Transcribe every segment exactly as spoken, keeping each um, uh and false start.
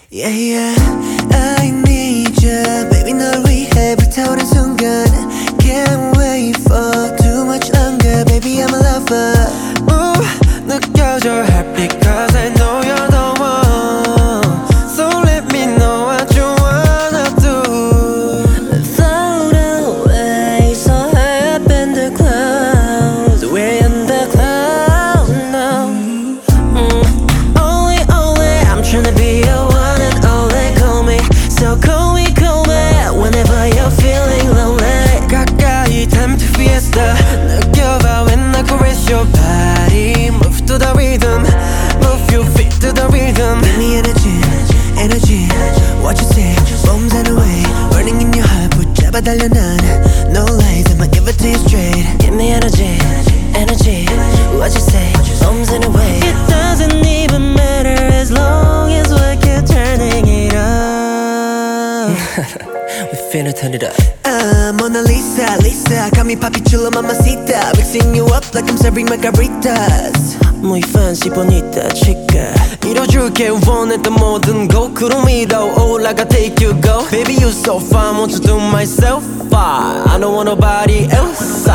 Yeah, yeah, I need you baby 널 위해 불타오른 순간 Can't wait for too much longer Baby I'm a lover Ooh, 느껴져 heartbeat Cause I know you're the one So let me know what you wanna do Float away so high up in the clouds We're in the clouds now mm. Only, only I'm tryna be your one and only Call me, so call me, call me Whenever you're feeling lonely 가까이 time to fiesta 느껴봐 when I caress your body Move to the rhythm Move your feet to the rhythm Give me energy, energy What you say, bombs and away Burning in your heart 붙잡아 달려 난 No lies, I'ma give it to you straight Give me energy, energy What you say, bombs in a way It doesn't even matter as long as we keep turning it up We finna turn it up uh, Mona Lisa, Lisa Got me papi chulo mamacita Mixing you up like I'm serving margaritas Muy fancy bonita chica 이뤄줄게 원했던 모든 곳 구름 위로 올라가 take you go Baby you so fine want to do myself fine I don't want nobody else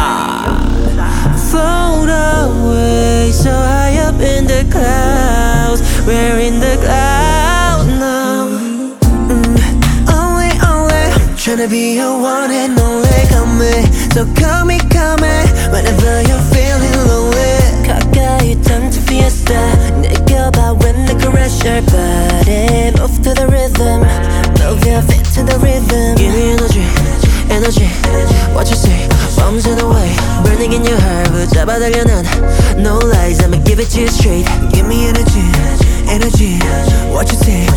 Float away so high up in the clouds We're in the clouds now mm, Only, only Tryna be your one and only Call me, so call me, call me Whenever you're feeling lonely 가까이 time to fiesta 느껴봐 when I caress your body Move to the rhythm Move your feet to the rhythm Give me energy, energy What you say, bombs in the way Burning in your heart 붙잡아 달려 난 No lies I'ma give it to you straight Give me energy, energy What you say,